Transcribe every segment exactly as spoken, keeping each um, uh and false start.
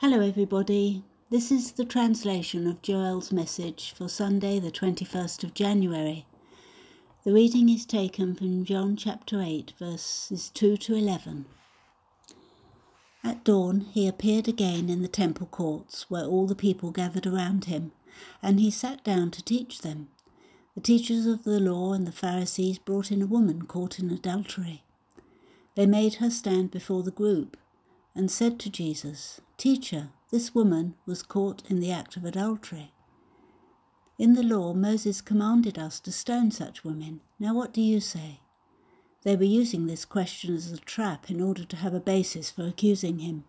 Hello everybody, this is the translation of Joel's message for Sunday the twenty-first of January. The reading is taken from John chapter eight verses two to eleven. At dawn he appeared again in the temple courts where all the people gathered around him, and he sat down to teach them. The teachers of the law and the Pharisees brought in a woman caught in adultery. They made her stand before the group and said to Jesus, "Teacher, this woman was caught in the act of adultery. In the law, Moses commanded us to stone such women. Now what do you say?" They were using this question as a trap in order to have a basis for accusing him.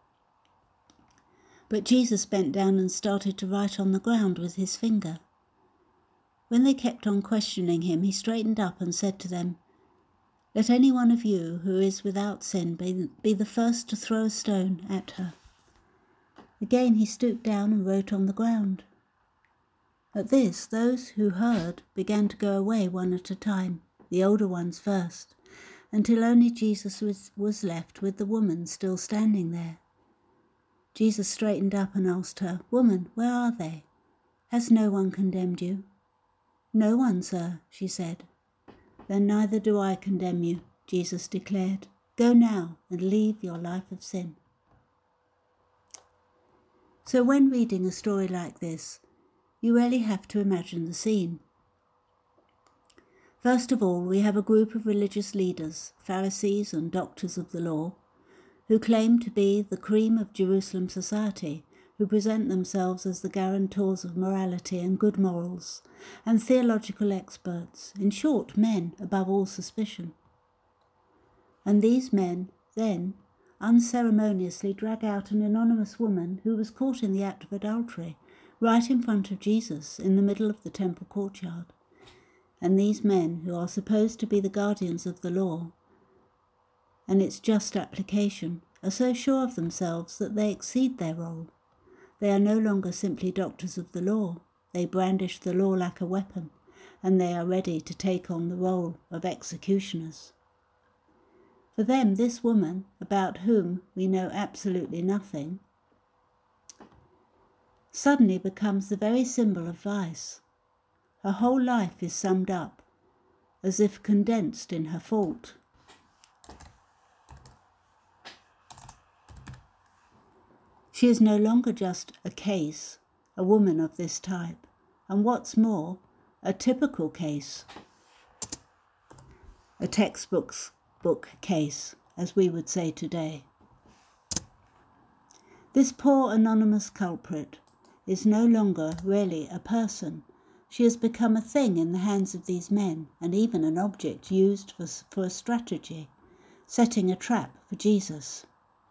But Jesus bent down and started to write on the ground with his finger. When they kept on questioning him, he straightened up and said to them, "Let any one of you who is without sin be, be the first to throw a stone at her." Again he stooped down and wrote on the ground. At this, those who heard began to go away one at a time, the older ones first, until only Jesus was, was left with the woman still standing there. Jesus straightened up and asked her, "Woman, where are they? Has no one condemned you?" "No one, sir," she said. "Then neither do I condemn you," Jesus declared. "Go now and leave your life of sin." So when reading a story like this, you really have to imagine the scene. First of all, we have a group of religious leaders, Pharisees and doctors of the law, who claim to be the cream of Jerusalem society, who present themselves as the guarantors of morality and good morals, and theological experts, in short, men above all suspicion. And these men, then, unceremoniously drag out an anonymous woman who was caught in the act of adultery, right in front of Jesus in the middle of the temple courtyard. And these men, who are supposed to be the guardians of the law and its just application, are so sure of themselves that they exceed their role. They are no longer simply doctors of the law. They brandish the law like a weapon, and they are ready to take on the role of executioners. For them, this woman, about whom we know absolutely nothing, suddenly becomes the very symbol of vice. Her whole life is summed up, as if condensed in her fault. She is no longer just a case, a woman of this type, and what's more, a typical case, a textbook's book case, as we would say today. This poor anonymous culprit is no longer really a person. She has become a thing in the hands of these men, and even an object used for, for a strategy, setting a trap for Jesus.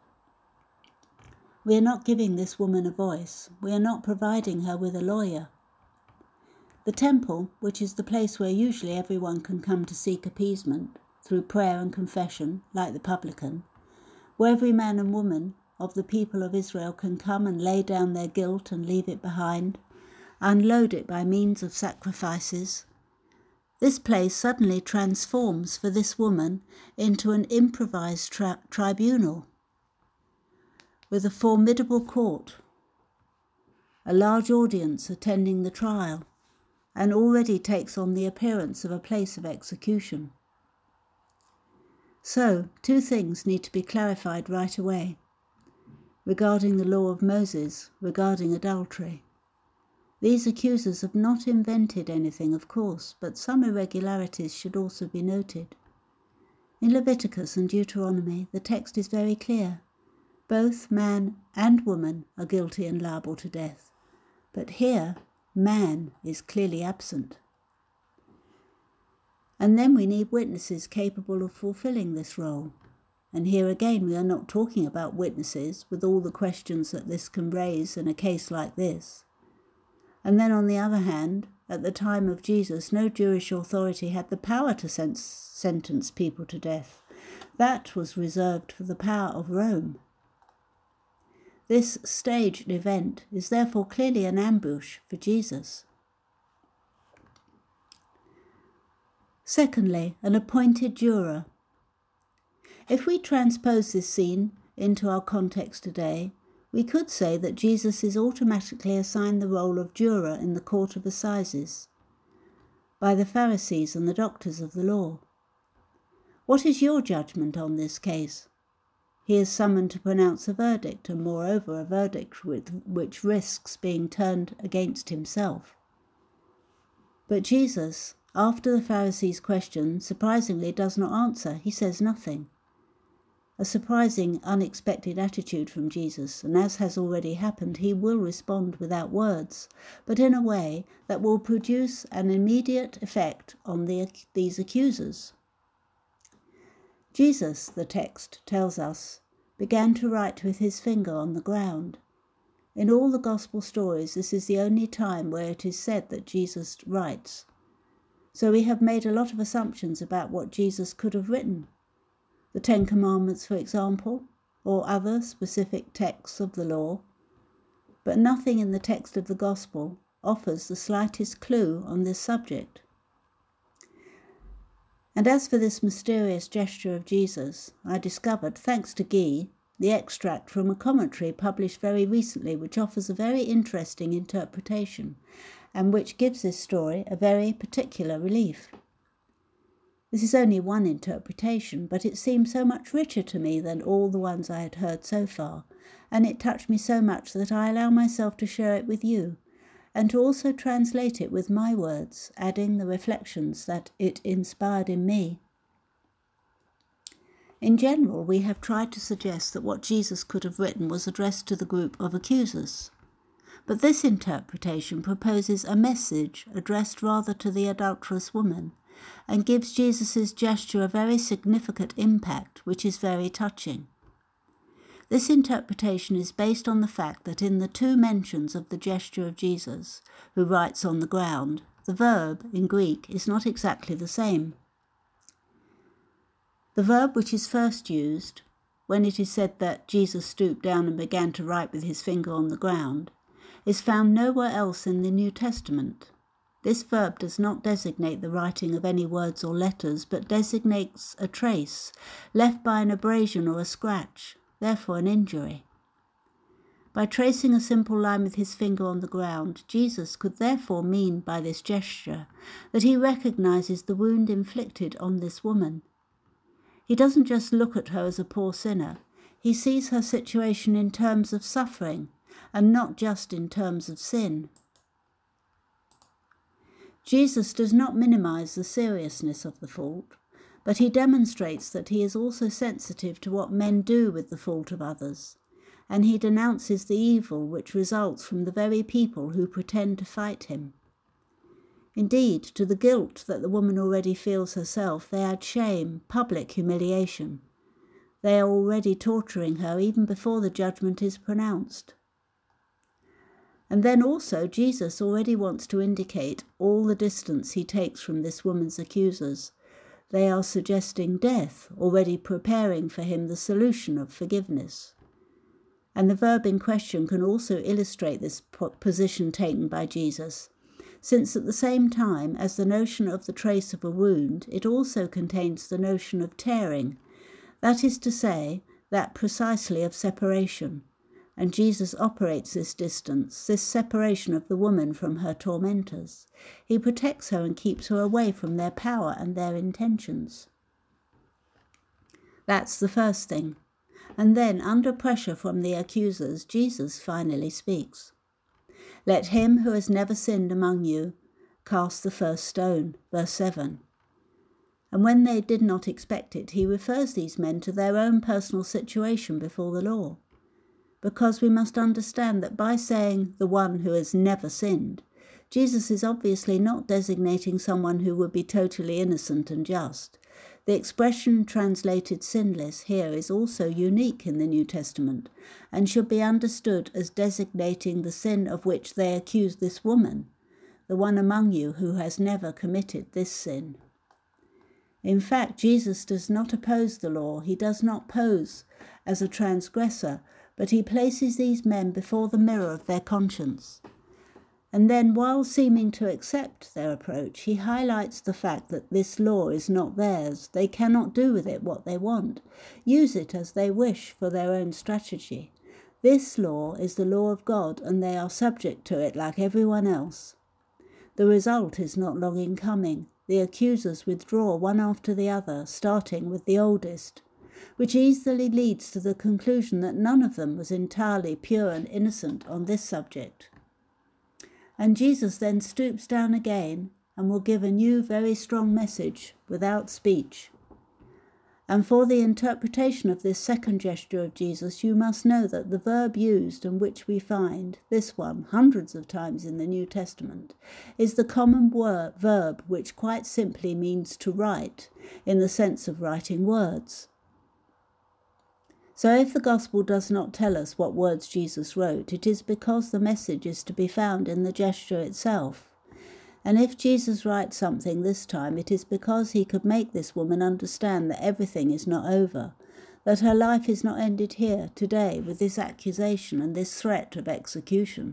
We are not giving this woman a voice. We are not providing her with a lawyer. The temple, which is the place where usually everyone can come to seek appeasement through prayer and confession, like the publican, where every man and woman of the people of Israel can come and lay down their guilt and leave it behind, unload it by means of sacrifices. This place suddenly transforms for this woman into an improvised tri- tribunal with a formidable court, a large audience attending the trial, and already takes on the appearance of a place of execution. So, two things need to be clarified right away regarding the law of Moses, regarding adultery. These accusers have not invented anything, of course, but some irregularities should also be noted. In Leviticus and Deuteronomy, the text is very clear. Both man and woman are guilty and liable to death. But here, man is clearly absent. And then we need witnesses capable of fulfilling this role. And here again, we are not talking about witnesses with all the questions that this can raise in a case like this. And then on the other hand, at the time of Jesus, no Jewish authority had the power to sen- sentence people to death. That was reserved for the power of Rome. This staged event is therefore clearly an ambush for Jesus. Secondly, an appointed juror. If we transpose this scene into our context today, We could say that Jesus is automatically assigned the role of juror in the court of assizes by the Pharisees and the doctors of the law. What is your judgment on this case? He is summoned to pronounce a verdict, and moreover a verdict which risks being turned against himself. But Jesus, after the Pharisees' question, surprisingly does not answer. He says nothing. A surprising, unexpected attitude from Jesus, and as has already happened, he will respond without words, but in a way that will produce an immediate effect on the, these accusers. Jesus, the text tells us, began to write with his finger on the ground. In all the Gospel stories, this is the only time where it is said that Jesus writes. So we have made a lot of assumptions about what Jesus could have written. The Ten Commandments, for example, or other specific texts of the law. But nothing in the text of the Gospel offers the slightest clue on this subject. And as for this mysterious gesture of Jesus, I discovered, thanks to Guy, the extract from a commentary published very recently which offers a very interesting interpretation and which gives this story a very particular relief. This is only one interpretation, but it seemed so much richer to me than all the ones I had heard so far, and it touched me so much that I allow myself to share it with you, and to also translate it with my words, adding the reflections that it inspired in me. In general, we have tried to suggest that what Jesus could have written was addressed to the group of accusers. But this interpretation proposes a message addressed rather to the adulterous woman, and gives Jesus' gesture a very significant impact, which is very touching. This interpretation is based on the fact that in the two mentions of the gesture of Jesus, who writes on the ground, the verb in Greek is not exactly the same. The verb which is first used, when it is said that Jesus stooped down and began to write with his finger on the ground, is found nowhere else in the New Testament. This verb does not designate the writing of any words or letters, but designates a trace left by an abrasion or a scratch, therefore an injury. By tracing a simple line with his finger on the ground, Jesus could therefore mean by this gesture that he recognizes the wound inflicted on this woman. He doesn't just look at her as a poor sinner, he sees her situation in terms of suffering and not just in terms of sin. Jesus does not minimize the seriousness of the fault, but he demonstrates that he is also sensitive to what men do with the fault of others, and he denounces the evil which results from the very people who pretend to fight him. Indeed, to the guilt that the woman already feels herself, they add shame, public humiliation. They are already torturing her even before the judgment is pronounced. And then also Jesus already wants to indicate all the distance he takes from this woman's accusers. They are suggesting death, already preparing for him the solution of forgiveness. And the verb in question can also illustrate this position taken by Jesus, since at the same time as the notion of the trace of a wound, it also contains the notion of tearing, that is to say, that precisely of separation. And Jesus operates this distance, this separation of the woman from her tormentors. He protects her and keeps her away from their power and their intentions. That's the first thing. And then, under pressure from the accusers, Jesus finally speaks. Let him who has never sinned among you cast the first stone, verse seven. And when they did not expect it, he refers these men to their own personal situation before the law. Because we must understand that by saying the one who has never sinned, Jesus is obviously not designating someone who would be totally innocent and just. The expression translated sinless here is also unique in the New Testament and should be understood as designating the sin of which they accuse this woman, the one among you who has never committed this sin. In fact, Jesus does not oppose the law. He does not pose as a transgressor, but he places these men before the mirror of their conscience. And then, while seeming to accept their approach, he highlights the fact that this law is not theirs. They cannot do with it what they want, use it as they wish for their own strategy. This law is the law of God, and they are subject to it like everyone else. The result is not long in coming. The accusers withdraw one after the other, starting with the oldest, which easily leads to the conclusion that none of them was entirely pure and innocent on this subject. And Jesus then stoops down again and will give a new, very strong message without speech. And for the interpretation of this second gesture of Jesus, you must know that the verb used, and which we find, this one, hundreds of times in the New Testament, is the common word, verb which quite simply means to write, in the sense of writing words. So if the Gospel does not tell us what words Jesus wrote, it is because the message is to be found in the gesture itself. And if Jesus writes something this time, it is because he could make this woman understand that everything is not over, that her life is not ended here, today, with this accusation and this threat of execution.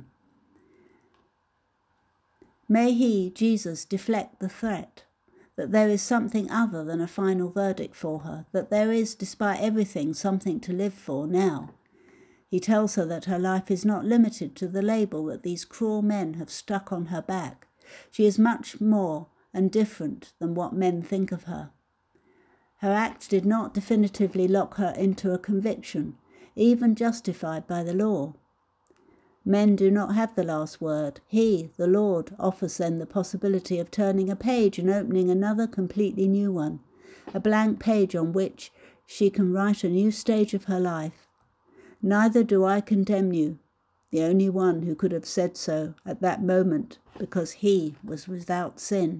May he, Jesus, deflect the threat, that there is something other than a final verdict for her, that there is, despite everything, something to live for now. He tells her that her life is not limited to the label that these cruel men have stuck on her back. She is much more and different than what men think of her. Her act did not definitively lock her into a conviction, even justified by the law. Men do not have the last word. He, the Lord, offers them the possibility of turning a page and opening another completely new one, a blank page on which she can write a new stage of her life. Neither do I condemn you, the only one who could have said so at that moment, because he was without sin.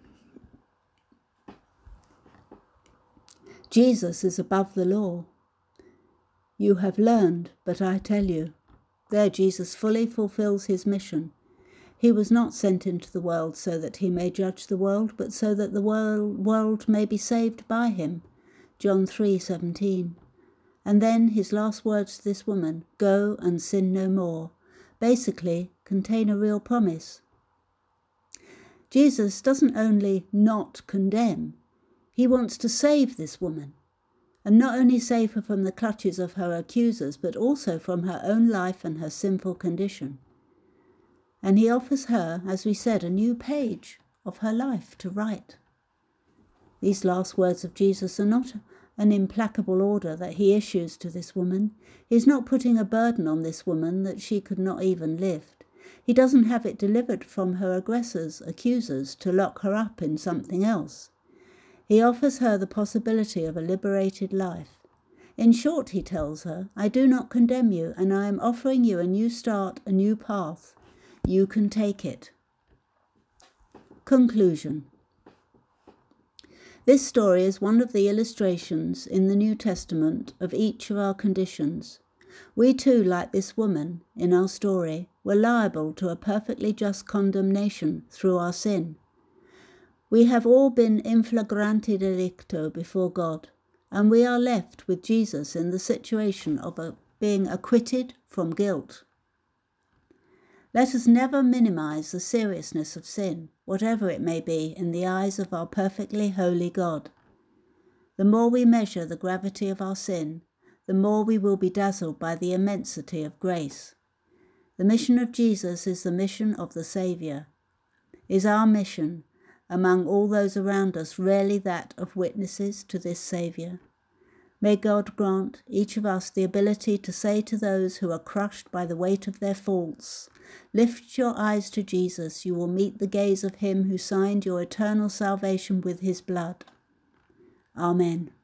Jesus is above the law. You have learned, but I tell you. There Jesus fully fulfills his mission. He was not sent into the world so that he may judge the world, but so that the world, world may be saved by him. John three seventeen. And then his last words to this woman, go and sin no more, basically contain a real promise. Jesus doesn't only not condemn, he wants to save this woman, and not only save her from the clutches of her accusers, but also from her own life and her sinful condition. And he offers her, as we said, a new page of her life to write. These last words of Jesus are not an implacable order that he issues to this woman. He is not putting a burden on this woman that she could not even lift. He doesn't have it delivered from her aggressors, accusers, to lock her up in something else. He offers her the possibility of a liberated life. In short, he tells her, I do not condemn you, and I am offering you a new start, a new path. You can take it. Conclusion. This story is one of the illustrations in the New Testament of each of our conditions. We too, like this woman in our story, were liable to a perfectly just condemnation through our sin. We have all been in flagrante delicto before God, and we are left with Jesus in the situation of a, being acquitted from guilt. Let us never minimize the seriousness of sin, whatever it may be, in the eyes of our perfectly holy God. The more we measure the gravity of our sin, the more we will be dazzled by the immensity of grace. The mission of Jesus is the mission of the Saviour. Is our mission, among all those around us, rarely that of witnesses to this Saviour? May God grant each of us the ability to say to those who are crushed by the weight of their faults, lift your eyes to Jesus, you will meet the gaze of him who signed your eternal salvation with his blood. Amen.